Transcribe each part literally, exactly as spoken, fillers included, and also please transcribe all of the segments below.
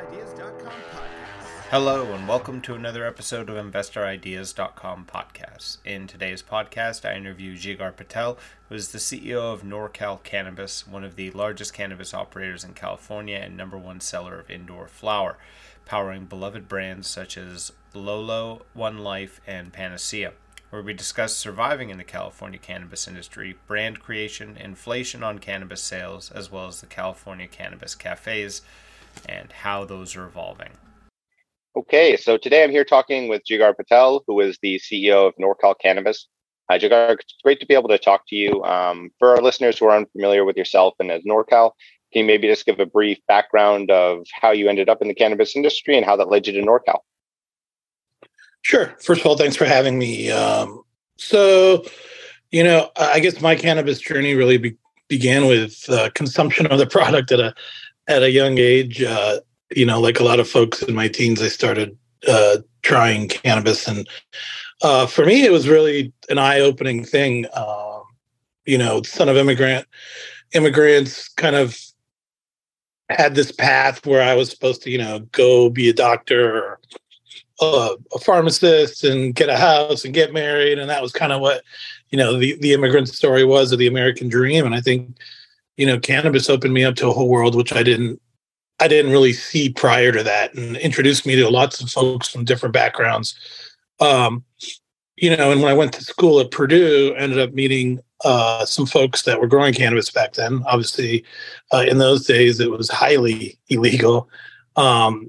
Ideas dot com podcast. Hello and welcome to another episode of Investor Ideas dot com podcast. In today's podcast, I interview Jigar Patel, who is the C E O of NorCal Cannabis, one of the largest cannabis operators in California and number one seller of indoor flower, powering beloved brands such as Lolo, One Life, and Panacea, where we discuss surviving in the California cannabis industry, brand creation, inflation on cannabis sales, as well as the California cannabis cafes and how those are evolving. Okay, so today I'm here talking with Jigar Patel, who is the C E O of NorCal Cannabis. Uh, Jigar, it's great to be able to talk to you. Um, for our listeners who are unfamiliar with yourself and as NorCal, can you maybe just give a brief background of how you ended up in the cannabis industry and how that led you to NorCal? Sure. First of all, thanks for having me. Um, so, you know, I guess my cannabis journey really be- began with uh, consumption of the product at a at a young age. Uh, you know, like a lot of folks in my teens, I started uh, trying cannabis, and uh, for me, it was really an eye-opening thing. Uh, you know, son of immigrant immigrants, kind of had this path where I was supposed to, you know, go be a doctor or Uh, a pharmacist and get a house and get married. And that was kind of what, you know, the, the immigrant story was of the American dream. And I think, you know, cannabis opened me up to a whole world, which I didn't, I didn't really see prior to that, and introduced me to lots of folks from different backgrounds. Um, you know, and when I went to school at Purdue, I ended up meeting uh, some folks that were growing cannabis back then. Obviously, uh, in those days, it was highly illegal. Um,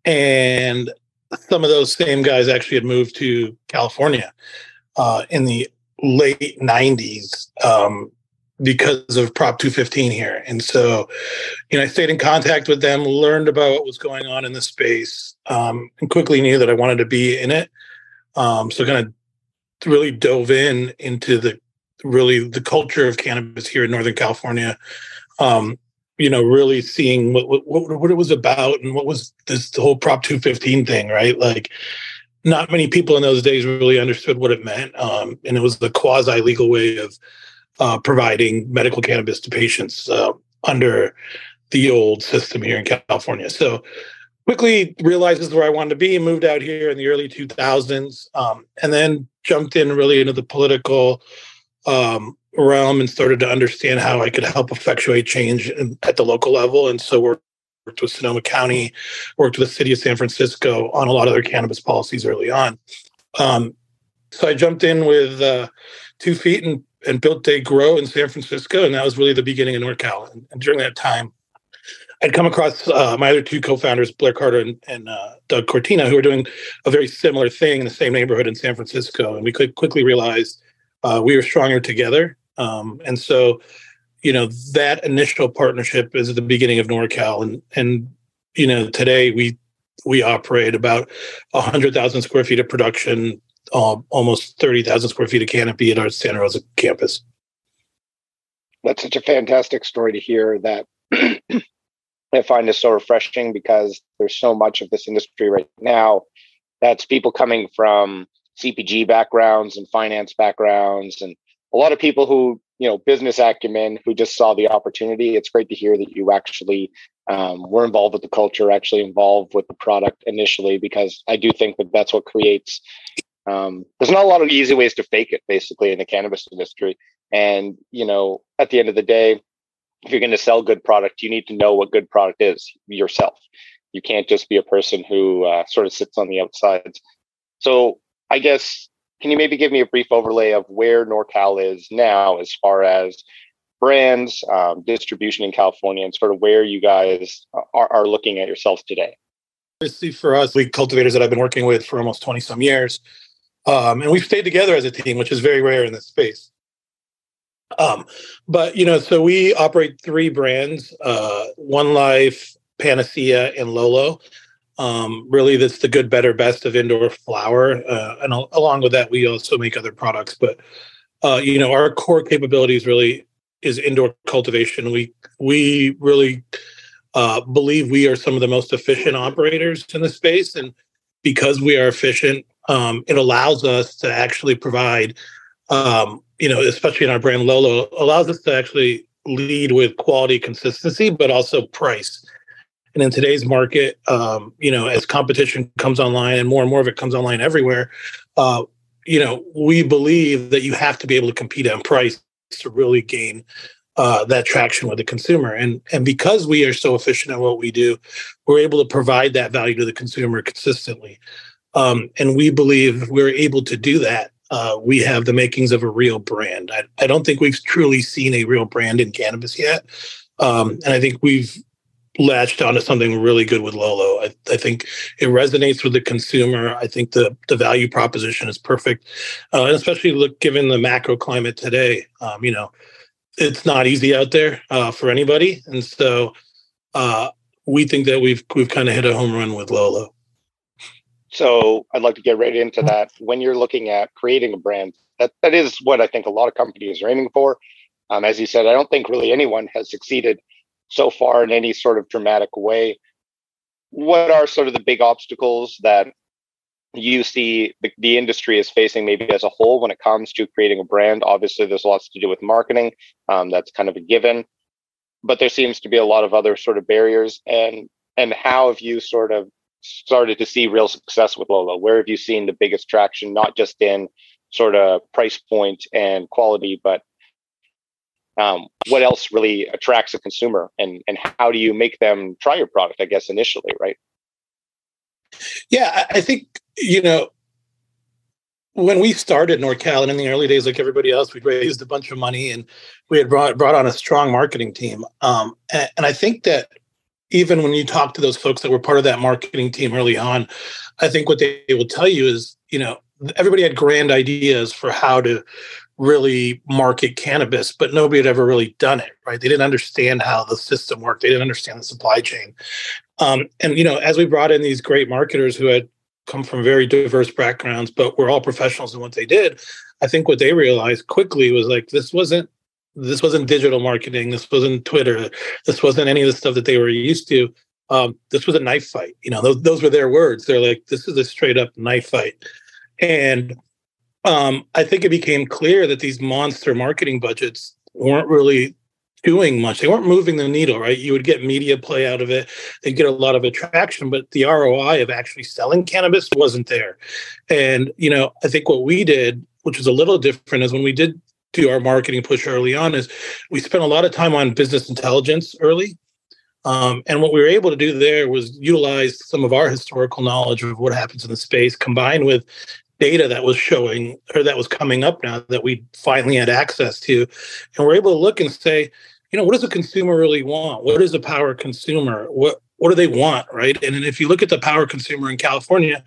and some of those same guys actually had moved to California uh, in the late nineties um, because of Prop two fifteen here. And so, you know, I stayed in contact with them, learned about what was going on in the space, um, and quickly knew that I wanted to be in it. Um, so kind of really dove in into the really the culture of cannabis here in Northern California. Um, you know, really seeing what, what what it was about and what was this the whole Prop two fifteen thing, right? Like, not many people in those days really understood what it meant. Um, and it was the quasi-legal way of uh, providing medical cannabis to patients uh, under the old system here in California. So quickly realized this is where I wanted to be and moved out here in the early two thousands, um, and then jumped in really into the political um, realm and started to understand how I could help effectuate change in, at the local level. And so worked, worked with Sonoma County, worked with the city of San Francisco on a lot of their cannabis policies early on. Um, so I jumped in with uh, two feet and, and built Day Grow in San Francisco. And that was really the beginning of NorCal. And, and during that time, I'd come across uh, my other two co-founders, Blair Carter and, and uh, Doug Cortina, who were doing a very similar thing in the same neighborhood in San Francisco. And we could quickly realize uh, we were stronger together. Um, and so, you know, that initial partnership is the beginning of NorCal. And, and you know, today we we operate about one hundred thousand square feet of production, uh, almost thirty thousand square feet of canopy at our Santa Rosa campus. That's such a fantastic story to hear that I find is so refreshing, because there's so much of this industry right now that's people coming from C P G backgrounds and finance backgrounds, and a lot of people who, you know, business acumen, who just saw the opportunity. It's great to hear that you actually um, were involved with the culture, actually involved with the product initially, because I do think that that's what creates, um, there's not a lot of easy ways to fake it, basically, in the cannabis industry. And, you know, at the end of the day, if you're going to sell good product, you need to know what good product is yourself. You can't just be a person who uh, sort of sits on the outside. So I guess, can you maybe give me a brief overlay of where NorCal is now as far as brands, um, distribution in California, and sort of where you guys are, are looking at yourselves today? Obviously, for us, we cultivators that I've been working with for almost twenty some years, um, and we've stayed together as a team, which is very rare in this space. Um, but, you know, so we operate three brands, uh, One Life, Panacea, and Lolo. Um, really, that's the good, better, best of indoor flower. Uh, and al- along with that, we also make other products. But, uh, you know, our core capabilities really is indoor cultivation. We, we really uh, believe we are some of the most efficient operators in the space. And because we are efficient, um, it allows us to actually provide, um, you know, especially in our brand Lolo, allows us to actually lead with quality, consistency, but also price. And in today's market, um, you know, as competition comes online and more and more of it comes online everywhere, uh, you know, we believe that you have to be able to compete on price to really gain uh, that traction with the consumer. And, and because we are so efficient at what we do, we're able to provide that value to the consumer consistently. Um, and we believe we're able to do that. Uh, we have the makings of a real brand. I, I don't think we've truly seen a real brand in cannabis yet. Um, and I think we've latched onto something really good with Lolo. I, I think it resonates with the consumer. I think the, the value proposition is perfect. Uh, and especially look, given the macro climate today, um, you know, it's not easy out there uh, for anybody. And so uh, we think that we've, we've kind of hit a home run with Lolo. So I'd like to get right into that. When you're looking at creating a brand, that, that is what I think a lot of companies are aiming for. Um, as you said, I don't think really anyone has succeeded so far in any sort of dramatic way. What are sort of the big obstacles that you see the, the industry is facing maybe as a whole when it comes to creating a brand? Obviously, there's lots to do with marketing. Um, that's kind of a given. But there seems to be a lot of other sort of barriers. And and how have you sort of started to see real success with Lolo? Where have you seen the biggest traction, not just in sort of price point and quality, but um, what else really attracts a consumer, and, and how do you make them try your product, I guess, initially, right? Yeah, I think, you know, when we started NorCal, and in the early days, like everybody else, we raised a bunch of money and we had brought, brought on a strong marketing team. Um, and, and I think that even when you talk to those folks that were part of that marketing team early on, I think what they will tell you is, you know, everybody had grand ideas for how to really market cannabis, but nobody had ever really done it, right? They didn't understand how the system worked. They didn't understand the supply chain. Um, and, you know, as we brought in these great marketers who had come from very diverse backgrounds, but were all professionals in what they did, I think what they realized quickly was like, this wasn't This wasn't digital marketing. This wasn't Twitter. This wasn't any of the stuff that they were used to. Um, this was a knife fight. You know, those, those were their words. They're like, this is a straight up knife fight. And um, I think it became clear that these monster marketing budgets weren't really doing much. They weren't moving the needle, right? You would get media play out of it. They'd get a lot of attraction, but the R O I of actually selling cannabis wasn't there. And, you know, I think what we did, which was a little different, is when we did do our marketing push early on, is we spent a lot of time on business intelligence early. Um, and what we were able to do there was utilize some of our historical knowledge of what happens in the space, combined with data that was showing, or that was coming up now that we finally had access to. And we're able to look and say, you know, what does the consumer really want? What is a power consumer? What, what do they want, right? And if you look at the power consumer in California,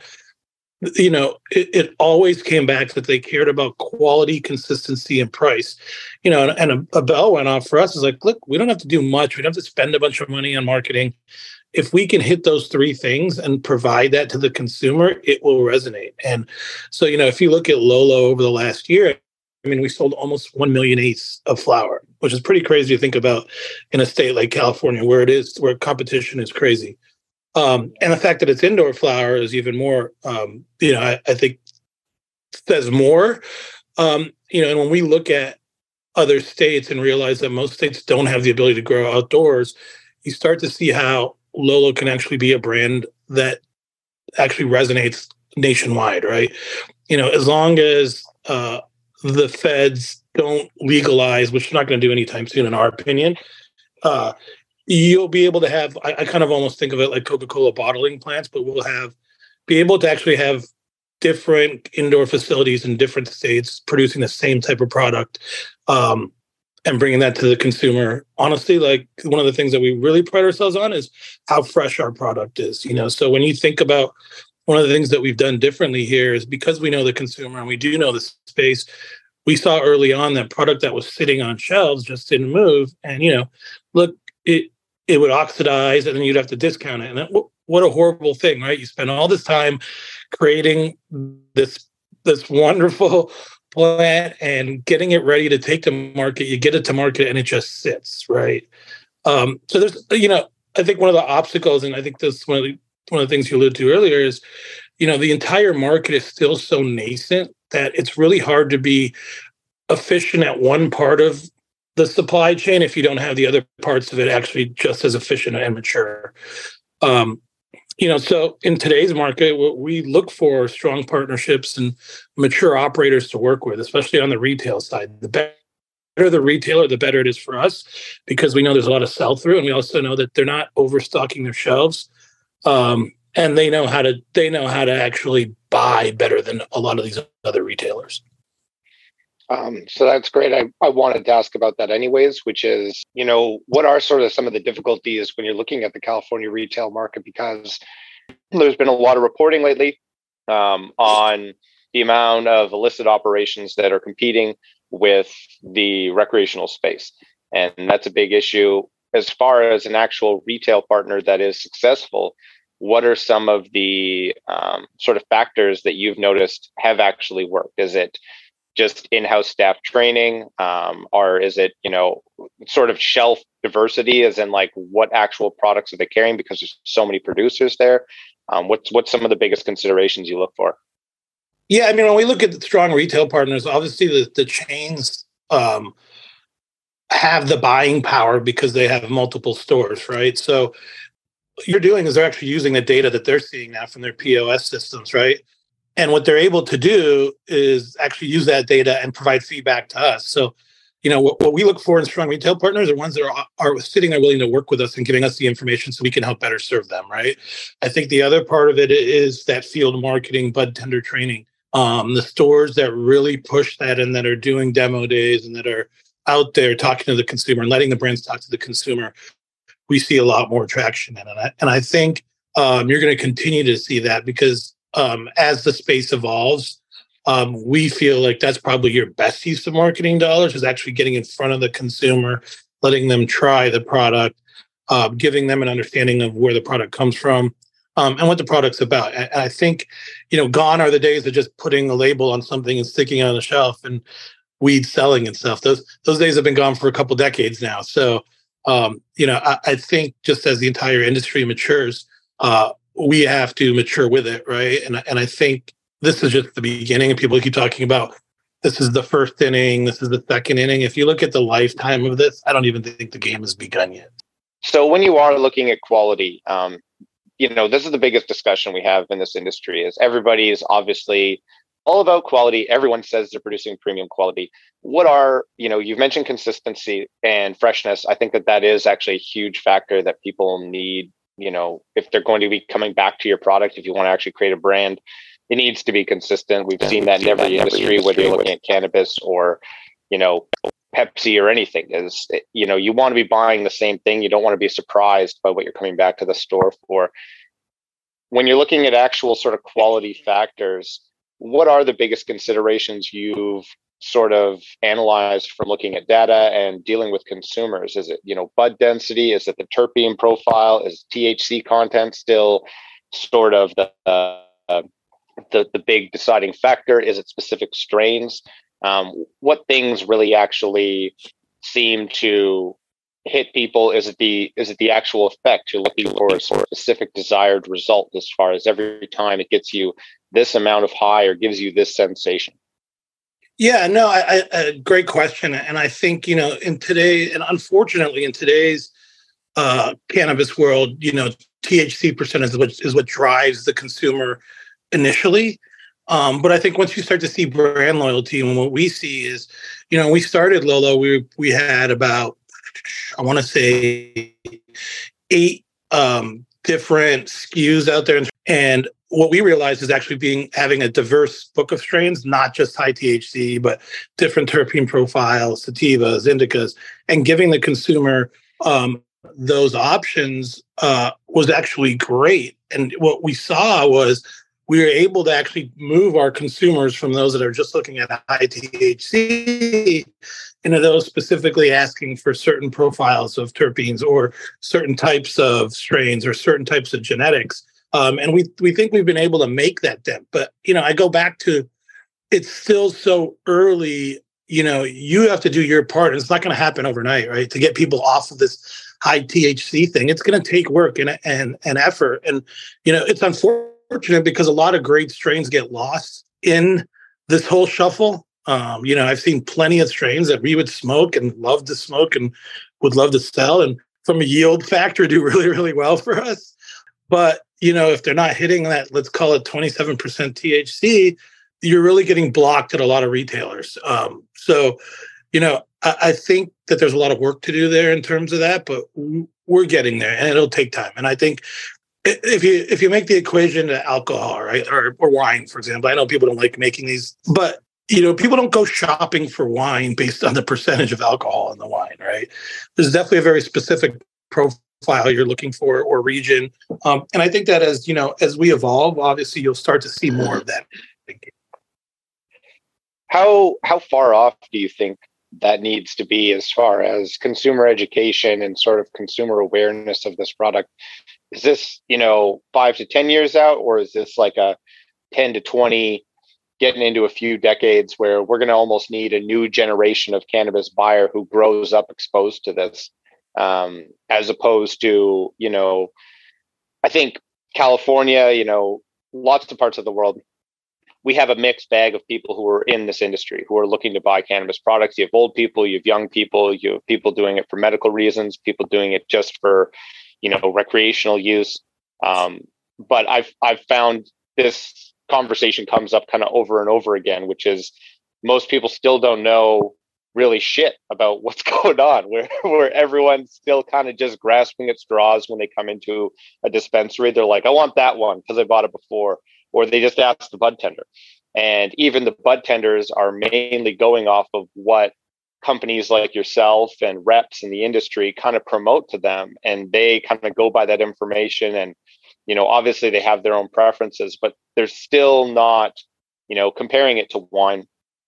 you know, it, it always came back that they cared about quality, consistency, and price. You know, and, and a, a bell went off for us. It's like, look, we don't have to do much. We don't have to spend a bunch of money on marketing. If we can hit those three things and provide that to the consumer, it will resonate. And so, you know, if you look at Lolo over the last year, I mean, we sold almost one million eighths of flower, which is pretty crazy to think about in a state like California, where it is, where competition is crazy. Um, and the fact that it's indoor flower is even more, um, you know, I, I think says more. Um, you know, and when we look at other states and realize that most states don't have the ability to grow outdoors, you start to see how Lolo can actually be a brand that actually resonates nationwide, right? You know, as long as uh, the feds don't legalize, which they're not going to do anytime soon, in our opinion, uh, you'll be able to have, I, I kind of almost think of it like Coca-Cola bottling plants, but we'll have, be able to actually have different indoor facilities in different states producing the same type of product, um, and bringing that to the consumer. Honestly, like, one of the things that we really pride ourselves on is how fresh our product is, you know? So when you think about one of the things that we've done differently here is, because we know the consumer and we do know the space, we saw early on that product that was sitting on shelves just didn't move. And, you know, look, it, it would oxidize and then you'd have to discount it. And that, what a horrible thing, right? You spend all this time creating this, this wonderful plant and getting it ready to take to market. You get it to market and it just sits, right? Um, so there's, you know, I think one of the obstacles, and I think this one of the, one of the things you alluded to earlier is, you know, the entire market is still so nascent that it's really hard to be efficient at one part of the supply chain if you don't have the other parts of it actually just as efficient and mature. Um, you know, so in today's market, what we look for strong partnerships and mature operators to work with, especially on the retail side. The better the retailer, the better it is for us, because we know there's a lot of sell through, and we also know that they're not overstocking their shelves, um, and they know how to they know how to actually buy better than a lot of these other retailers. Um, so that's great. I, I wanted to ask about that anyways, which is, you know, what are sort of some of the difficulties when you're looking at the California retail market? Because there's been a lot of reporting lately um, on the amount of illicit operations that are competing with the recreational space. And that's a big issue. As far as an actual retail partner that is successful, what are some of the um, sort of factors that you've noticed have actually worked? Is it just in-house staff training, um, or is it, you know, sort of shelf diversity, as in like what actual products are they carrying because there's so many producers there? Um, what's what's some of the biggest considerations you look for? Yeah, I mean, when we look at the strong retail partners, obviously the, the chains um, have the buying power because they have multiple stores, right? So what you're doing is they're actually using the data that they're seeing now from their P O S systems, right? And what they're able to do is actually use that data and provide feedback to us. So, you know, what, what we look for in strong retail partners are ones that are, are sitting there willing to work with us and giving us the information so we can help better serve them, right? I think the other part of it is that field marketing, bud tender training. Um, the stores that really push that and that are doing demo days and that are out there talking to the consumer and letting the brands talk to the consumer, we see a lot more traction in it. And I, and I think um, you're going to continue to see that because Um, as the space evolves, um, we feel like that's probably your best use of marketing dollars, is actually getting in front of the consumer, letting them try the product, uh, giving them an understanding of where the product comes from, um, and what the product's about. And I think, you know, gone are the days of just putting a label on something and sticking it on the shelf and weed selling and stuff. Those those days have been gone for a couple decades now. So, um, you know, I, I think just as the entire industry matures, uh, we have to mature with it, right? And and I think this is just the beginning. And people keep talking about this is the first inning, this is the second inning. If you look at the lifetime of this, I don't even think the game has begun yet. So when you are looking at quality, um, you know, this is the biggest discussion we have in this industry. Is everybody is obviously all about quality. Everyone says they're producing premium quality. What are, you know, you've mentioned consistency and freshness. I think that that is actually a huge factor that people need. You know, if they're going to be coming back to your product, if you want to actually create a brand, it needs to be consistent. We've seen that in every industry, whether you're looking at cannabis or, you know, Pepsi or anything. Is, you know, you want to be buying the same thing. You don't want to be surprised by what you're coming back to the store for. When you're looking at actual sort of quality factors, what are the biggest considerations you've sort of analyzed from looking at data and dealing with consumers? Is it, you know, bud density? Is it the terpene profile? Is T H C content still sort of the uh, the, the big deciding factor? Is it specific strains? Um, what things really actually seem to hit people? Is it the is it the actual effect? You're looking for a specific desired result as far as every time it gets you this amount of high or gives you this sensation? Yeah, no, I, I, great question. And I think, you know, in today, and unfortunately in today's uh, cannabis world, you know, T H C percent is what, is what drives the consumer initially. Um, but I think once you start to see brand loyalty, and what we see is, you know, we started Lolo, we we had about, I want to say, eight um, different S K Us out there. And what we realized is actually being having a diverse book of strains, not just high T H C, but different terpene profiles, sativas, indicas, and giving the consumer um, those options uh, was actually great. And what we saw was we were able to actually move our consumers from those that are just looking at high T H C into those specifically asking for certain profiles of terpenes or certain types of strains or certain types of genetics. Um, and we we think we've been able to make that dent. But, you know, I go back to it's still so early. You know, you have to do your part. And it's not going to happen overnight, right? To get people off of this high T H C thing, it's going to take work and, and, and effort. And, you know, it's unfortunate because a lot of great strains get lost in this whole shuffle. Um, you know, I've seen plenty of strains that we would smoke and love to smoke and would love to sell. And from a yield factor, do really, really well for us. But, you know, if they're not hitting that, let's call it twenty-seven percent T H C, you're really getting blocked at a lot of retailers. Um, so, you know, I, I think that there's a lot of work to do there in terms of that, but we're getting there and it'll take time. And I think if you if you make the equation to alcohol, right, or, or wine, for example, I know people don't like making these, but, you know, people don't go shopping for wine based on the percentage of alcohol in the wine, right? There's definitely a very specific profile you're looking for or region. Um, and I think that as, you know, as we evolve, obviously you'll start to see more of that. How how far off do you think that needs to be as far as consumer education and sort of consumer awareness of this product? Is this, you know, five to ten years out, or is this like a ten to twenty, getting into a few decades where we're going to almost need a new generation of cannabis buyer who grows up exposed to this, um, as opposed to, you know, I think California, you know, lots of parts of the world, we have a mixed bag of people who are in this industry, who are looking to buy cannabis products. You have old people, you have young people, you have people doing it for medical reasons, people doing it just for, you know, recreational use. Um, but I've I've found this conversation comes up kind of over and over again, which is most people still don't know really shit about what's going on, where where everyone's still kind of just grasping at straws when they come into a dispensary. They're like, I want that one because I bought it before. Or they just ask the bud tender. And even the bud tenders are mainly going off of what companies like yourself and reps in the industry kind of promote to them. And they kind of go by that information. And, you know, obviously they have their own preferences, but they're still not, you know, comparing it to wine.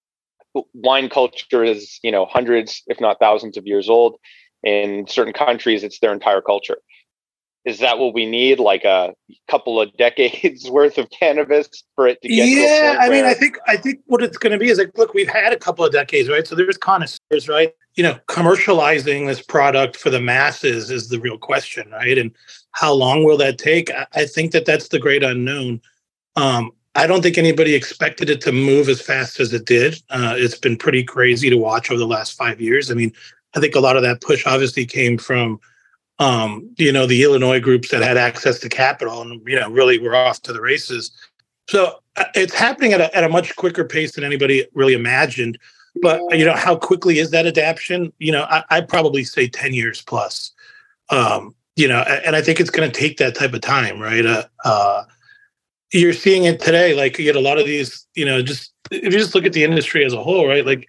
Wine culture is, you know, hundreds, if not thousands of years old. In certain countries, it's their entire culture. Is that what we need? Like a couple of decades worth of cannabis for it to get yeah, to a point I mean, where... I think I think what it's going to be is like, look, we've had a couple of decades, right? So there's connoisseurs, right? You know, commercializing this product for the masses is the real question, right? And how long will that take? I, I think that that's the great unknown. Um, I don't think anybody expected it to move as fast as it did. Uh, it's been pretty crazy to watch over the last five years. I mean, I think a lot of that push obviously came from Um, you know, the Illinois groups that had access to capital and, you know, really were off to the races. So uh, it's happening at a, at a much quicker pace than anybody really imagined. But, you know, how quickly is that adaptation? You know, I, I'd probably say ten years plus. Um, you know, and I think it's going to take that type of time, right? Uh, uh, you're seeing it today. Like, you get a lot of these, you know, just if you just look at the industry as a whole, right? Like,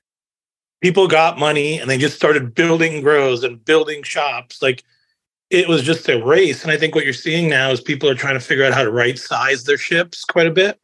people got money and they just started building grows and building shops. Like, it was just a race. And I think what you're seeing now is people are trying to figure out how to right size their ships quite a bit.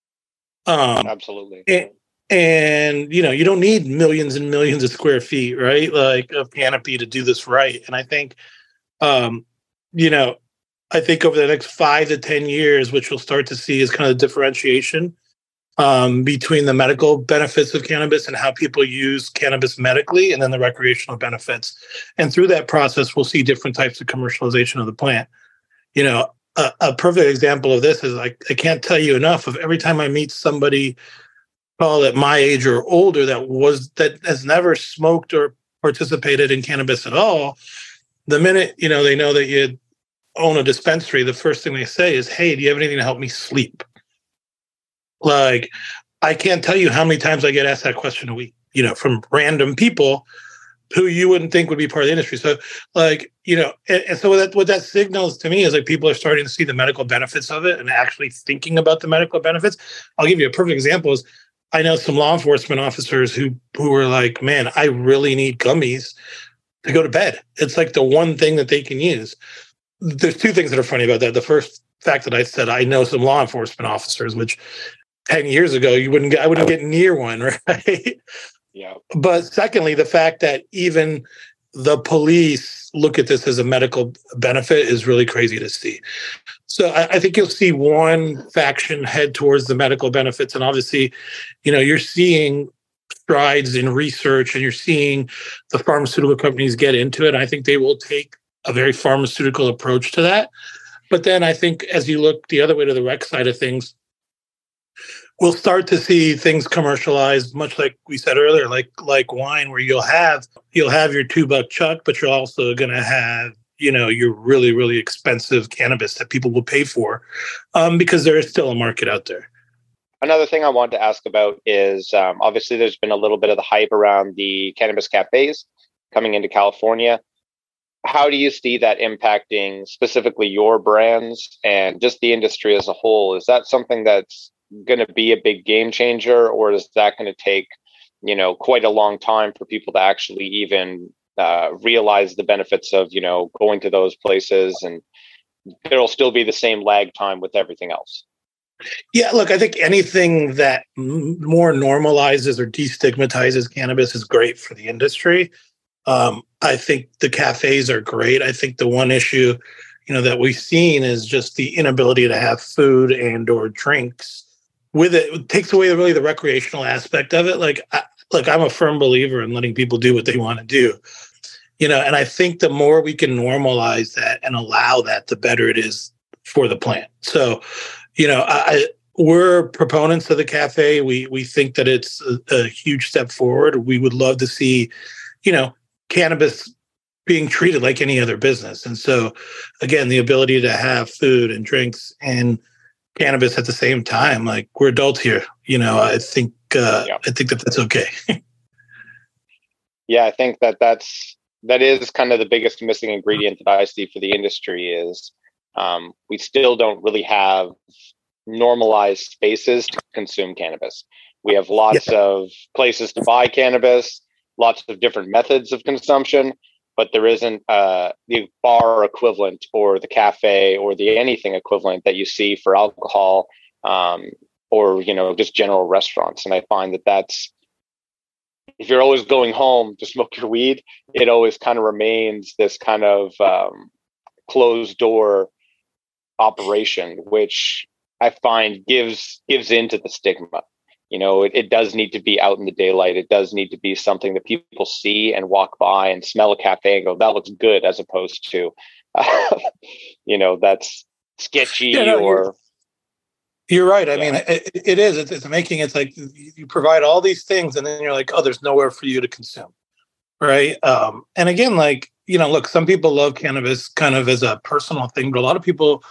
Um, Absolutely. And, and, you know, you don't need millions and millions of square feet, right? Like, of canopy to do this right. And I think, um, you know, I think over the next five to ten years, which we'll start to see is kind of differentiation Um, between the medical benefits of cannabis and how people use cannabis medically, and then the recreational benefits. And through that process, we'll see different types of commercialization of the plant. You know, a, a perfect example of this is, like, I can't tell you enough of every time I meet somebody, call it my age or older, that was that has never smoked or participated in cannabis at all. The minute, you know, they know that you own a dispensary, the first thing they say is, hey, do you have anything to help me sleep? Like, I can't tell you how many times I get asked that question a week, you know, from random people who you wouldn't think would be part of the industry. So, like, you know, and, and so what that, what that signals to me is, like, people are starting to see the medical benefits of it and actually thinking about the medical benefits. I'll give you a perfect example. Is I know some law enforcement officers who who were like, man, I really need gummies to go to bed. It's like the one thing that they can use. There's two things that are funny about that. The first fact that I said, I know some law enforcement officers, which ten years ago, you wouldn't get, I wouldn't get near one, right? Yeah. But secondly, the fact that even the police look at this as a medical benefit is really crazy to see. So I, I think you'll see one faction head towards the medical benefits. And obviously, you know, you're seeing strides in research and you're seeing the pharmaceutical companies get into it. I think they will take a very pharmaceutical approach to that. But then I think as you look the other way to the rec side of things, we'll start to see things commercialized, much like we said earlier, like like wine, where you'll have you'll have your two buck chuck, but you're also going to have, you know, your really, really expensive cannabis that people will pay for, um, because there is still a market out there. Another thing I wanted to ask about is um, obviously there's been a little bit of the hype around the cannabis cafes coming into California. How do you see that impacting specifically your brands and just the industry as a whole? Is that something that's going to be a big game changer, or is that going to take, you know, quite a long time for people to actually even uh, realize the benefits of, you know, going to those places, and there'll still be the same lag time with everything else? Yeah, look, I think anything that m- more normalizes or destigmatizes cannabis is great for the industry. Um, I think the cafes are great. I think the one issue, you know, that we've seen is just the inability to have food and or drinks with it. It takes away really the recreational aspect of it. Like, I, look, I'm a firm believer in letting people do what they want to do, you know, and I think the more we can normalize that and allow that, the better it is for the plant. So, you know, I, we're proponents of the cafe. We we think that it's a, a huge step forward. We would love to see, you know, cannabis being treated like any other business. And so, again, the ability to have food and drinks and cannabis at the same time, like, we're adults here. You know, I think uh, yeah. I think that that's okay. Yeah, I think that that's that is kind of the biggest missing ingredient that I see for the industry is um, we still don't really have normalized spaces to consume cannabis. We have lots yeah. of places to buy cannabis, lots of different methods of consumption, but there isn't uh, the bar equivalent or the cafe or the anything equivalent that you see for alcohol um, or, you know, just general restaurants. And I find that that's, if you're always going home to smoke your weed, it always kind of remains this kind of um, closed door operation, which I find gives gives into the stigma. You know, it, it does need to be out in the daylight. It does need to be something that people see and walk by and smell a cafe and go, that looks good, as opposed to, uh, you know, that's sketchy yeah, no, or. You're, you're right. I yeah. mean, it, it is. It's, it's making it's like you provide all these things and then you're like, oh, there's nowhere for you to consume. Right. Um, and again, like, you know, look, some people love cannabis kind of as a personal thing, but a lot of people,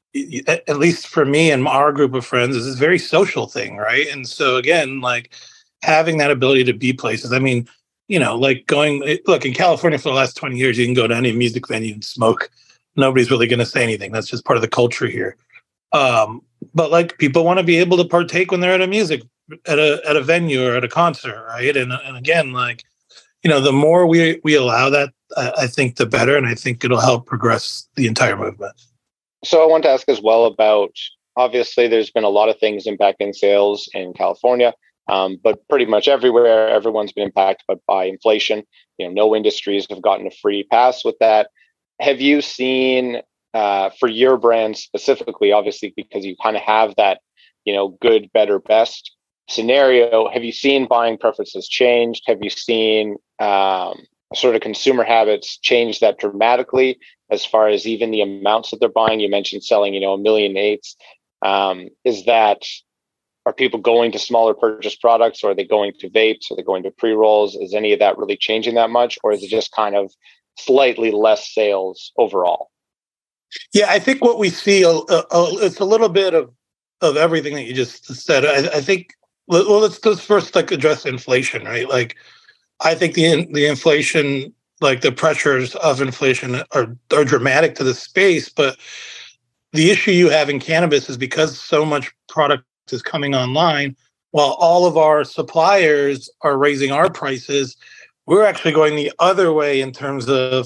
at least for me and our group of friends, is this very social thing, right? And so again, like having that ability to be places. I mean, you know, like going, look, in California for the last twenty years, you can go to any music venue and smoke. Nobody's really going to say anything. That's just part of the culture here. Um, but like people want to be able to partake when they're at a music, at a at a venue or at a concert, right? And and again, like, you know, the more we we allow that, I, I think the better, and I think it'll help progress the entire movement. So I want to ask as well about, obviously, there's been a lot of things impacting sales in California, um, but pretty much everywhere, everyone's been impacted by, by inflation. You know, no industries have gotten a free pass with that. Have you seen, uh, for your brand specifically, obviously, because you kind of have that, you know, good, better, best scenario, have you seen buying preferences changed? Have you seen um, sort of consumer habits change that dramatically as far as even the amounts that they're buying? You mentioned selling, you know, a million eights. Um, is that, are people going to smaller purchase products, or are they going to vapes? Are they going to pre-rolls? Is any of that really changing that much? Or is it just kind of slightly less sales overall? Yeah, I think what we see, uh, uh, it's a little bit of, of everything that you just said. I, I think, well, let's, let's first like address inflation, right? Like, I think the the inflation, like the pressures of inflation are, are dramatic to the space, but the issue you have in cannabis is because so much product is coming online, while all of our suppliers are raising our prices, we're actually going the other way in terms of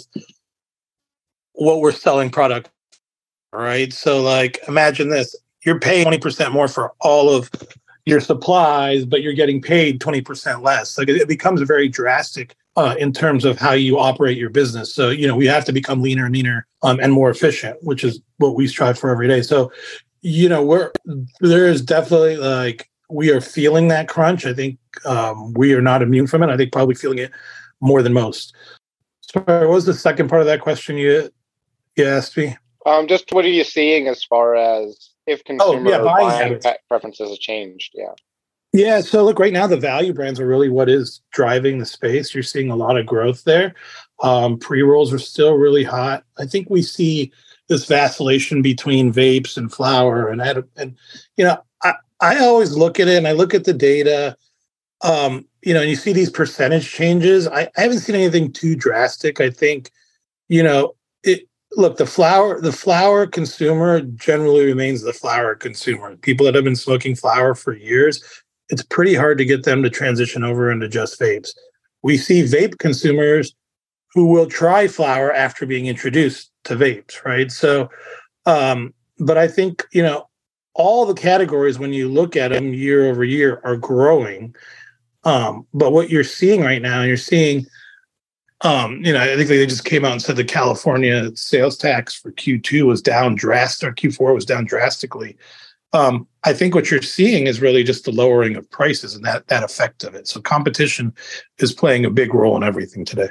what we're selling product, right? So like, imagine this, you're paying twenty percent more for all of your supplies, but you're getting paid twenty percent less. Like, it becomes very drastic uh, in terms of how you operate your business. So, you know, we have to become leaner and leaner um, and more efficient, which is what we strive for every day. So, you know, we're, there is definitely like, we are feeling that crunch. I think um, we are not immune from it. I think probably feeling it more than most. Sorry, what was the second part of that question you, you asked me? Um, just what are you seeing as far as if consumer oh, yeah, buying, buying preferences have changed? Yeah. Yeah. So look, right now the value brands are really what is driving the space. You're seeing a lot of growth there. Um, pre-rolls are still really hot. I think we see this vacillation between vapes and flower, and and, and you know, I, I always look at it and I look at the data, um, you know, and you see these percentage changes. I, I haven't seen anything too drastic. I think, you know, it look the flower the flower consumer generally remains the flower consumer. People that have been smoking flower for years, it's pretty hard to get them to transition over into just vapes. We see vape consumers who will try flower after being introduced to vapes, right? So, um, but I think, you know, all the categories, when you look at them year over year, are growing. Um, but what you're seeing right now, you're seeing, um, you know, I think they just came out and said the California sales tax for Q two was down drastic, or Q four was down drastically. Um, I think what you're seeing is really just the lowering of prices and that that effect of it. So competition is playing a big role in everything today.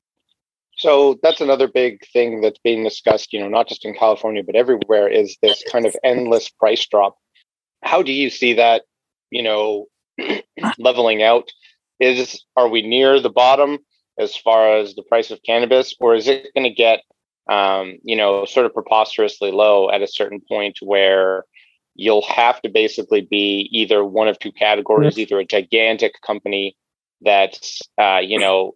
So that's another big thing that's being discussed, you know, not just in California, but everywhere, is this kind of endless price drop. How do you see that, you know, leveling out? Is, are we near the bottom as far as the price of cannabis, or is it going to get, um, you know, sort of preposterously low at a certain point where you'll have to basically be either one of two categories, either a gigantic company that's, uh, you know,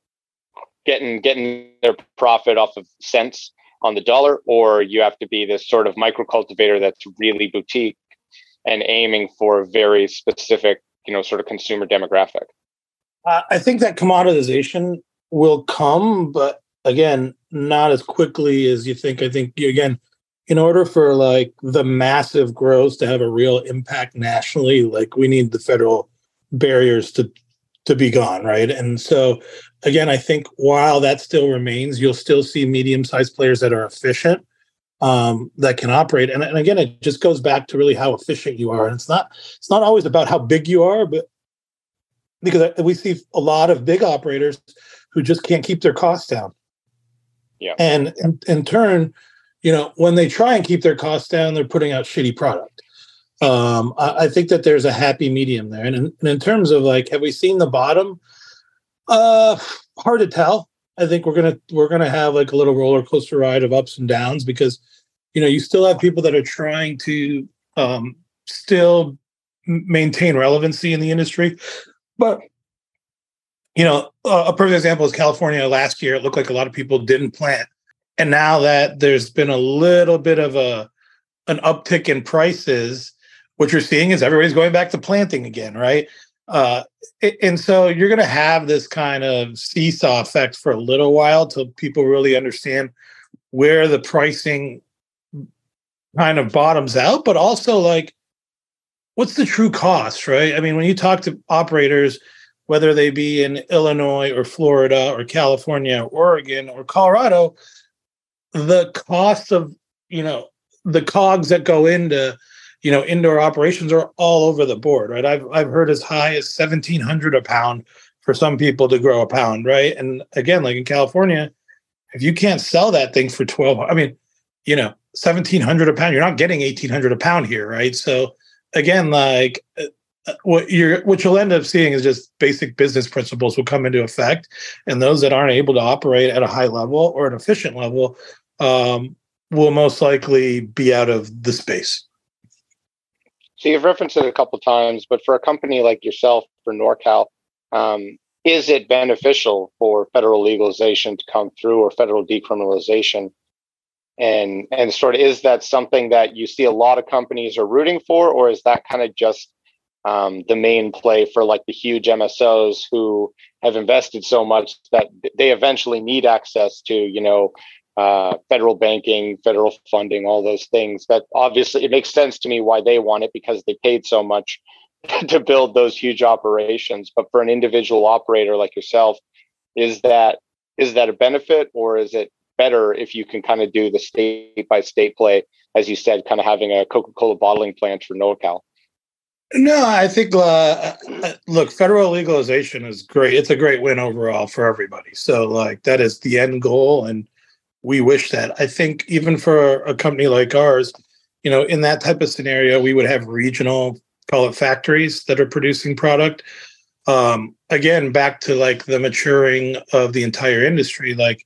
getting getting their profit off of cents on the dollar, or you have to be this sort of micro cultivator that's really boutique and aiming for a very specific, you know, sort of consumer demographic? Uh, I think that commoditization will come, but again, not as quickly as you think. I think, again, in order for like the massive growth to have a real impact nationally, like we need the federal barriers to to be gone, right? And so, again, I think while that still remains, you'll still see medium-sized players that are efficient, um, that can operate. And, and again, it just goes back to really how efficient you are. And it's not it's not always about how big you are, but because we see a lot of big operators who just can't keep their costs down. Yeah. And in, in turn, you know, when they try and keep their costs down, they're putting out shitty product. Um, I, I think that there's a happy medium there. And in, and in terms of like, have we seen the bottom? Uh, hard to tell. I think we're gonna we're gonna have like a little roller coaster ride of ups and downs, because, you know, you still have people that are trying to um, still maintain relevancy in the industry. But, you know, a perfect example is California. Last year, it looked like a lot of people didn't plant. And now that there's been a little bit of a an uptick in prices, what you're seeing is everybody's going back to planting again, right? Uh, and so you're going to have this kind of seesaw effect for a little while till people really understand where the pricing kind of bottoms out, but also like, what's the true cost, right? I mean, when you talk to operators, whether they be in Illinois or Florida or California, or Oregon or Colorado, the cost of, you know, the cogs that go into, you know, indoor operations are all over the board, right? I've I've heard as high as seventeen hundred a pound for some people to grow a pound, right? And again, like in California, if you can't sell that thing for twelve, I mean, you know, seventeen hundred a pound, you're not getting eighteen hundred a pound here, right? So again, like what you're what you'll end up seeing is just basic business principles will come into effect, and those that aren't able to operate at a high level or an efficient level um, will most likely be out of the space. So you've referenced it a couple of times, but for a company like yourself, for NorCal, um, is it beneficial for federal legalization to come through, or federal decriminalization? And and sort of, is that something that you see a lot of companies are rooting for, or is that kind of just um, the main play for like the huge M S Os who have invested so much that they eventually need access to, you know, Uh, federal banking, federal funding, all those things? That obviously it makes sense to me why they want it, because they paid so much to build those huge operations. But for an individual operator like yourself, is that is that a benefit, or is it better if you can kind of do the state by state play, as you said, kind of having a Coca-Cola bottling plant for NorCal? No, I think, uh, look, federal legalization is great. It's a great win overall for everybody. So like that is the end goal, and we wish that. I think even for a company like ours, you know, in that type of scenario, we would have regional, call it factories, that are producing product. Um, again, back to like the maturing of the entire industry, like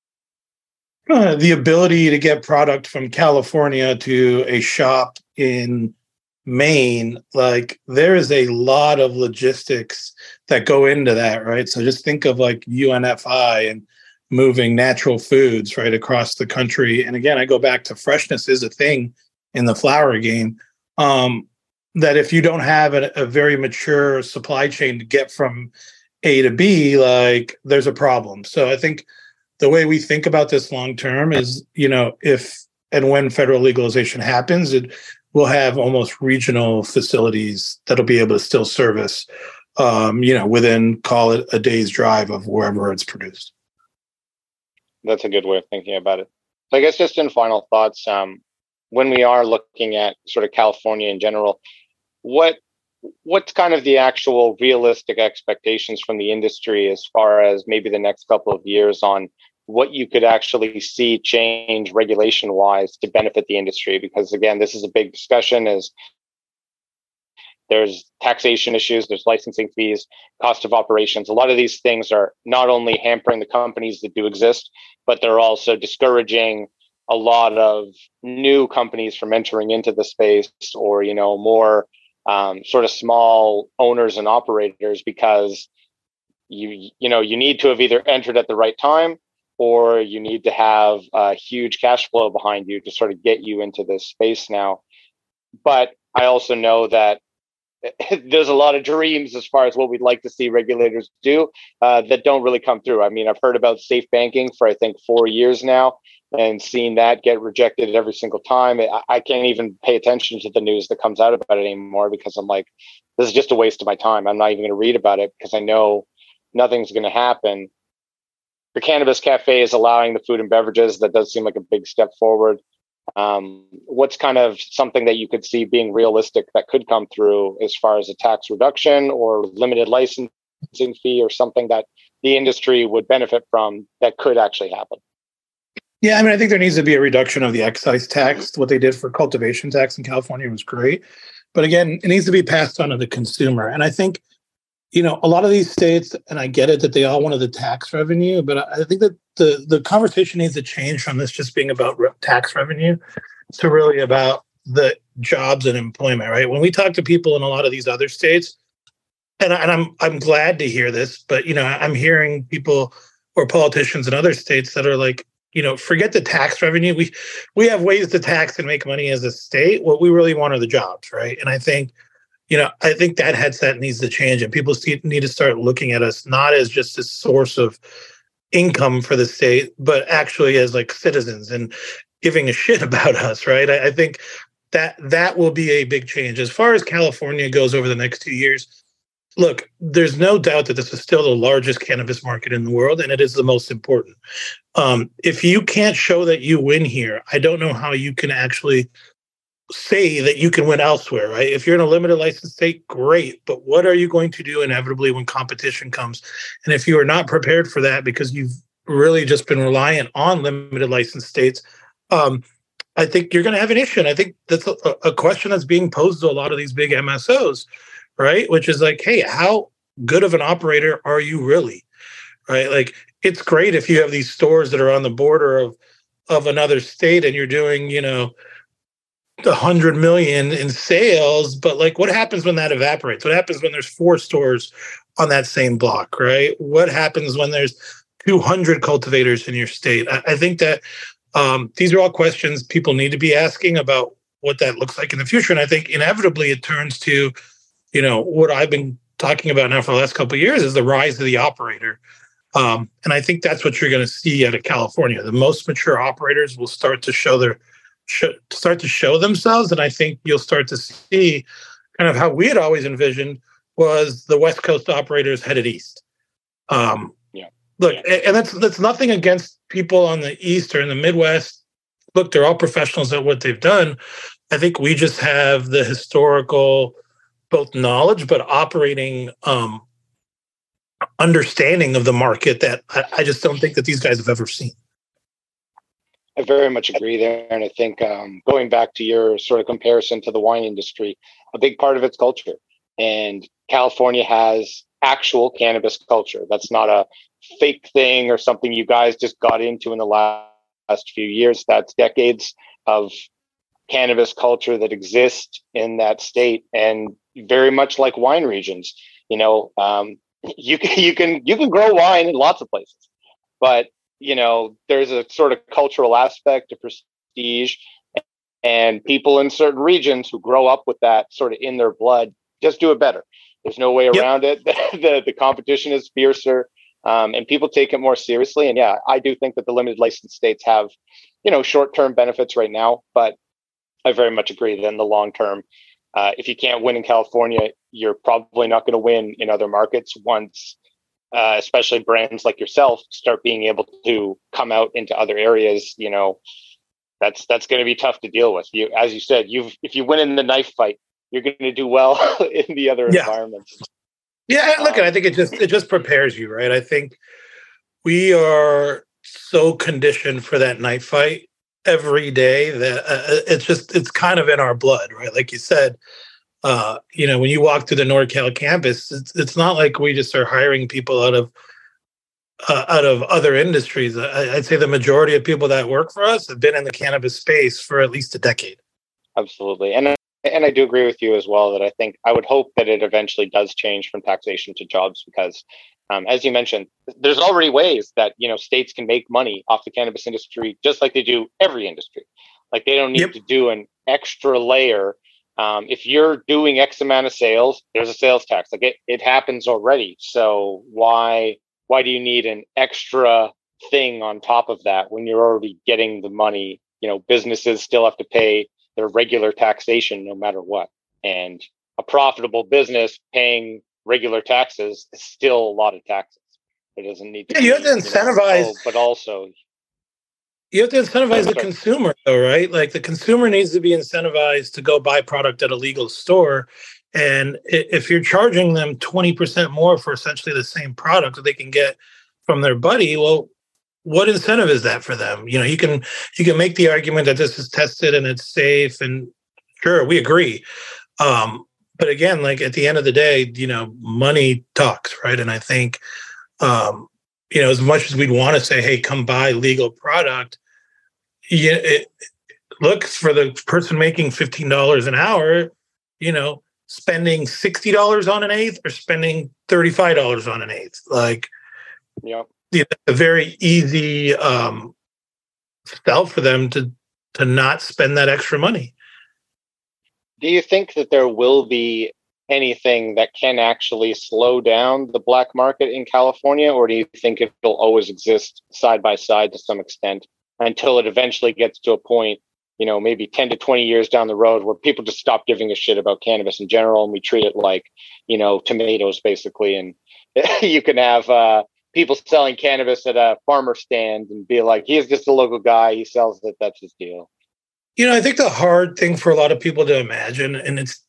uh, the ability to get product from California to a shop in Maine, like there is a lot of logistics that go into that, right? So just think of like U N F I and moving natural foods right across the country. And again, I go back to freshness is a thing in the flower game. Um, that if you don't have a, a very mature supply chain to get from A to B, like there's a problem. So I think the way we think about this long term is, you know, if and when federal legalization happens, it will have almost regional facilities that'll be able to still service, um, you know, within, call it a day's drive of wherever it's produced. That's a good way of thinking about it. So I guess just in final thoughts, um, when we are looking at sort of California in general, what what's kind of the actual realistic expectations from the industry as far as maybe the next couple of years on what you could actually see change regulation wise to benefit the industry? Because again, this is a big discussion, as there's taxation issues, there's licensing fees, cost of operations. A lot of these things are not only hampering the companies that do exist, but they're also discouraging a lot of new companies from entering into the space, or, you know, more um, sort of small owners and operators, because you, you know, you need to have either entered at the right time, or you need to have a huge cash flow behind you to sort of get you into this space now. But I also know that there's a lot of dreams as far as what we'd like to see regulators do uh, that don't really come through. I mean, I've heard about safe banking for, I think, four years now, and seen that get rejected every single time. I, I can't even pay attention to the news that comes out about it anymore, because I'm like, this is just a waste of my time. I'm not even going to read about it because I know nothing's going to happen. The Cannabis Cafe is allowing the food and beverages. That does seem like a big step forward. Um, what's kind of something that you could see being realistic that could come through as far as a tax reduction or limited licensing fee, or something that the industry would benefit from that could actually happen? Yeah, I mean, I think there needs to be a reduction of the excise tax. What they did for cultivation tax in California was great. But again, it needs to be passed on to the consumer. And I think, you know, a lot of these states, and I get it that they all wanted the tax revenue, but I think that the, the conversation needs to change from this just being about re- tax revenue to really about the jobs and employment, right? When we talk to people in a lot of these other states, and, I, and I'm I'm glad to hear this, but, you know, I'm hearing people or politicians in other states that are like, you know, forget the tax revenue. We we have ways to tax and make money as a state. What we really want are the jobs, right? And I think, you know, I think that headset needs to change, and people need to start looking at us not as just this source of income for the state, but actually as like citizens and giving a shit about us, right? I, I think that that will be a big change. As far as California goes over the next two years, look, there's no doubt that this is still the largest cannabis market in the world, and it is the most important. Um, if you can't show that you win here, I don't know how you can actually say that you can win elsewhere, right? If you're in a limited license state, great. But what are you going to do inevitably when competition comes? And if you are not prepared for that because you've really just been reliant on limited license states, um, I think you're going to have an issue. And I think that's a, a question that's being posed to a lot of these big M S Os, right? Which is like, hey, how good of an operator are you really, right? Like, it's great if you have these stores that are on the border of of another state and you're doing, you know, a hundred million in sales, but like, what happens when that evaporates? What happens when there's four stores on that same block, right? What happens when there's two hundred cultivators in your state? I, I think that um, these are all questions people need to be asking about what that looks like in the future. And I think inevitably it turns to, you know, what I've been talking about now for the last couple of years is the rise of the operator. Um, and I think that's what you're going to see out of California. The most mature operators will start to show their start to show themselves. And I think you'll start to see kind of how we had always envisioned was the West Coast operators headed east. Um, yeah. Look, yeah. and that's that's nothing against people on the East or in the Midwest. Look, they're all professionals at what they've done. I think we just have the historical both knowledge, but operating um, understanding of the market that I, I just don't think that these guys have ever seen. I very much agree there. And I think um, going back to your sort of comparison to the wine industry, a big part of it's culture. And California has actual cannabis culture. That's not a fake thing or something you guys just got into in the last few years. That's decades of cannabis culture that exists in that state, and very much like wine regions. You know, um, you can you can you can grow wine in lots of places, but you know, there's a sort of cultural aspect of prestige, and people in certain regions who grow up with that sort of in their blood just do it better. There's no way around yep. it. the The competition is fiercer, um, and people take it more seriously. And yeah, I do think that the limited license states have, you know, short term benefits right now, but I very much agree that in the long term, uh, if you can't win in California, you're probably not going to win in other markets once, uh, especially brands like yourself start being able to come out into other areas. You know, that's that's going to be tough to deal with. You, as you said, you've if you win in the knife fight, you're going to do well in the other yeah. environments. Yeah, look, um, I think it just it just prepares you, right? I think we are so conditioned for that knife fight every day that uh, it's just it's kind of in our blood, right? Like you said, uh, you know, when you walk through the NorCal campus, it's it's not like we just are hiring people out of uh, out of other industries. I, I'd say the majority of people that work for us have been in the cannabis space for at least a decade. Absolutely, and and I do agree with you as well that I think I would hope that it eventually does change from taxation to jobs, because Um, as you mentioned, there's already ways that, you know, states can make money off the cannabis industry, just like they do every industry. Like they don't need yep. to do an extra layer. Um, if you're doing X amount of sales, there's a sales tax. Like it, it happens already. So why why do you need an extra thing on top of that when you're already getting the money? You know, businesses still have to pay their regular taxation no matter what. And a profitable business paying regular taxes is still a lot of taxes. It doesn't need to yeah, be, you have to incentivize, you know, but also you have to incentivize the consumer, though, right? Like the consumer needs to be incentivized to go buy product at a legal store. And if you're charging them twenty percent more for essentially the same product that they can get from their buddy, well, what incentive is that for them? You know, you can you can make the argument that this is tested and it's safe, and sure, we agree. Um, But again, like at the end of the day, you know, money talks, right? And I think, um, you know, as much as we'd want to say, hey, come buy legal product, yeah, it, look, for the person making fifteen dollars an hour, you know, spending sixty dollars on an eighth or spending thirty-five dollars on an eighth. Like, yeah, you know, a very easy um, sell for them to to not spend that extra money. Do you think that there will be anything that can actually slow down the black market in California, or do you think it'll always exist side by side to some extent until it eventually gets to a point, you know, maybe ten to twenty years down the road where people just stop giving a shit about cannabis in general and we treat it like, you know, tomatoes basically, and you can have uh, people selling cannabis at a farmer stand and be like, he's just a local guy, he sells it, that's his deal. You know, I think the hard thing for a lot of people to imagine, and it's,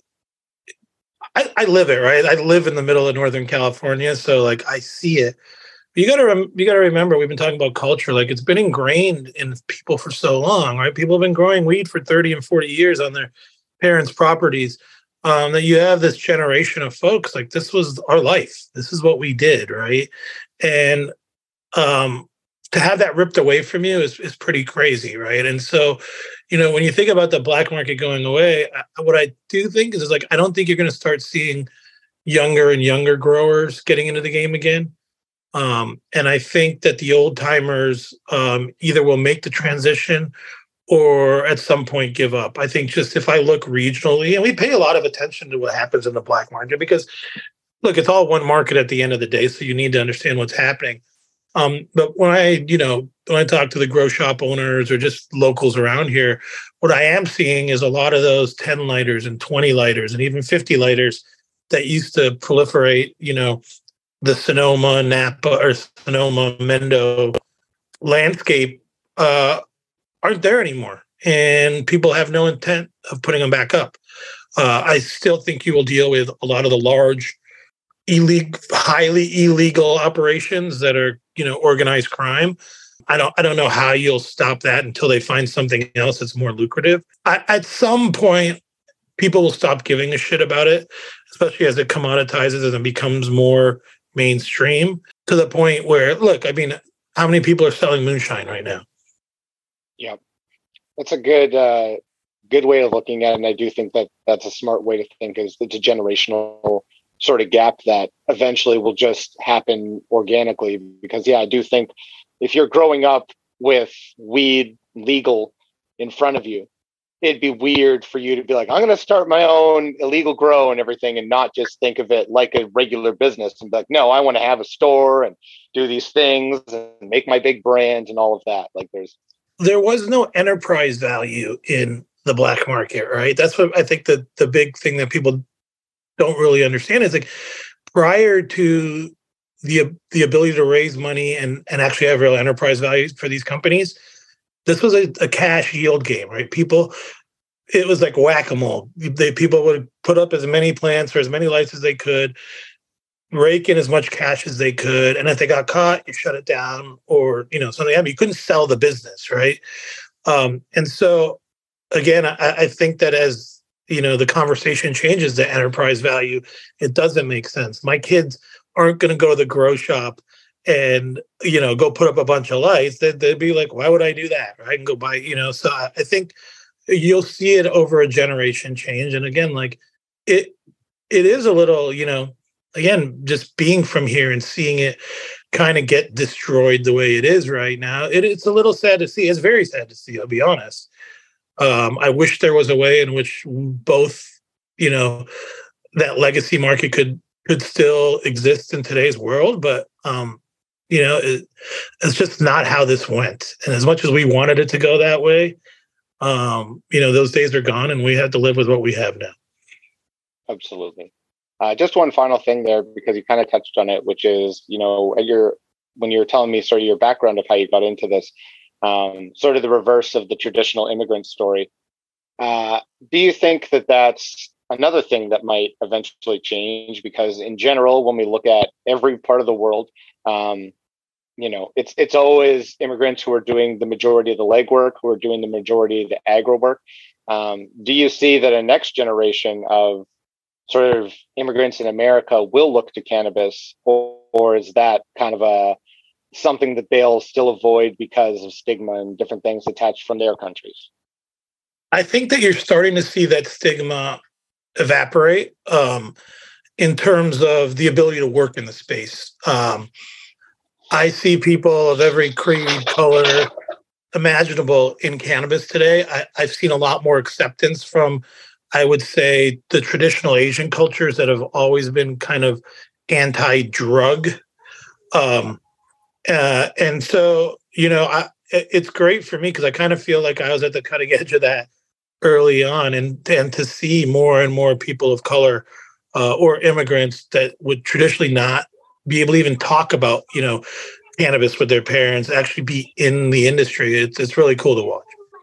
I, I live it, right? I live in the middle of Northern California, so like I see it. But you gotta, rem- you gotta remember, we've been talking about culture. Like it's been ingrained in people for so long, right? People have been growing weed for thirty and forty years on their parents' properties. Um, that you have this generation of folks like this was our life. This is what we did, right? And um, to have that ripped away from you is is pretty crazy, right? And so, you know, when you think about the black market going away, I, what I do think is, is like, I don't think you're going to start seeing younger and younger growers getting into the game again. Um, and I think that the old timers um, either will make the transition or at some point give up. I think just if I look regionally, and we pay a lot of attention to what happens in the black market because, look, it's all one market at the end of the day, so you need to understand what's happening. Um, but when I, you know, when I talk to the grow shop owners or just locals around here, what I am seeing is a lot of those ten lighters and twenty lighters and even fifty lighters that used to proliferate, you know, the Sonoma, Napa, or Sonoma, Mendo landscape uh, aren't there anymore. And people have no intent of putting them back up. Uh, I still think you will deal with a lot of the large, illegal, highly illegal operations that are, you know, organized crime. I don't, I don't know how you'll stop that until they find something else that's more lucrative. I, at some point, people will stop giving a shit about it, especially as it commoditizes and becomes more mainstream to the point where, look, I mean, how many people are selling moonshine right now? Yeah, that's a good uh, good way of looking at it. And I do think that that's a smart way to think, is it's a generational sort of gap that eventually will just happen organically. Because, yeah, I do think if you're growing up with weed legal in front of you, it'd be weird for you to be like, I'm going to start my own illegal grow and everything, and not just think of it like a regular business and be like, no, I want to have a store and do these things and make my big brand and all of that. Like there's, there was no enterprise value in the black market, right? That's what I think the, the big thing that people don't really understand is, like, prior to the the ability to raise money and, and actually have real enterprise values for these companies, this was a, a cash yield game, right? People, it was like whack-a-mole. They, people would put up as many plants for as many lights as they could, rake in as much cash as they could, and if they got caught, you shut it down, or, you know, something happened. You couldn't sell the business, right? Um, and so, again, I, I think that as, you know, the conversation changes to enterprise value, it doesn't make sense. My kids aren't going to go to the grow shop and, you know, go put up a bunch of lights. They'd, they'd be like, why would I do that? I can go buy, you know. So I, I think you'll see it over a generation change. And again, like it, it is a little, you know, again, just being from here and seeing it kind of get destroyed the way it is right now, it, it's a little sad to see. It's very sad to see, I'll be honest. Um, I wish there was a way in which both, you know, that legacy market could could still exist in today's world, but um, you know, it, it's just not how this went. And as much as we wanted it to go that way, um, you know, those days are gone, and we have to live with what we have now. Absolutely. Uh, just one final thing there, because you kind of touched on it, which is, you know, at your when you were telling me sort of your background of how you got into this, um, sort of the reverse of the traditional immigrant story. Uh, do you think that that's another thing that might eventually change? Because in general, when we look at every part of the world, um, you know, it's it's always immigrants who are doing the majority of the legwork, who are doing the majority of the agro work. Um, do you see that a next generation of sort of immigrants in America will look to cannabis, or, or is that kind of a something that they'll still avoid because of stigma and different things attached from their countries? I think that you're starting to see that stigma evaporate um, in terms of the ability to work in the space. Um, I see people of every creed, color imaginable in cannabis today. I, I've seen a lot more acceptance from, I would say, the traditional Asian cultures that have always been kind of anti-drug. Um, uh, and so, you know, I, it's great for me because I kind of feel like I was at the cutting edge of that early on, and, and to see more and more people of color uh, or immigrants that would traditionally not be able to even talk about, you know, cannabis with their parents, actually be in the industry. It's, it's really cool to watch.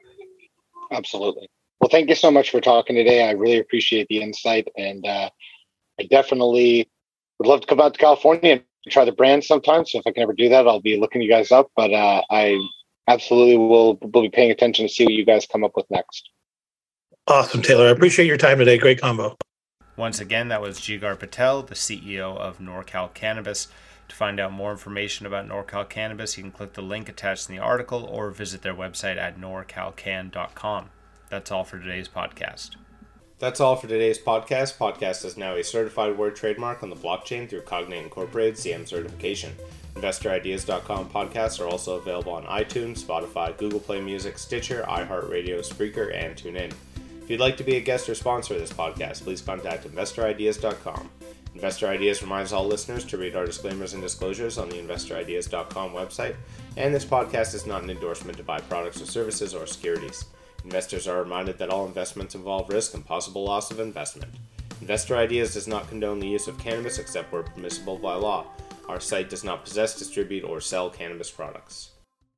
Absolutely. Well, thank you so much for talking today. I really appreciate the insight, and uh, I definitely would love to come out to California and try the brand sometime. So if I can ever do that, I'll be looking you guys up. But uh, I absolutely will, will be paying attention to see what you guys come up with next. Awesome, Taylor. I appreciate your time today. Great combo. Once again, that was Jigar Patel, the C E O of NorCal Cannabis. To find out more information about NorCal Cannabis, you can click the link attached in the article or visit their website at norcalcan dot com. That's all for today's podcast. That's all for today's podcast. Podcast is now a certified word trademark on the blockchain through Cognate Incorporated C M certification. investor ideas dot com podcasts are also available on iTunes, Spotify, Google Play Music, Stitcher, iHeartRadio, Spreaker, and TuneIn. If you'd like to be a guest or sponsor of this podcast, please contact investor ideas dot com. Investor Ideas reminds all listeners to read our disclaimers and disclosures on the investor ideas dot com website, and this podcast is not an endorsement to buy products or services or securities. Investors are reminded that all investments involve risk and possible loss of investment. Investor Ideas does not condone the use of cannabis except where permissible by law. Our site does not possess, distribute, or sell cannabis products.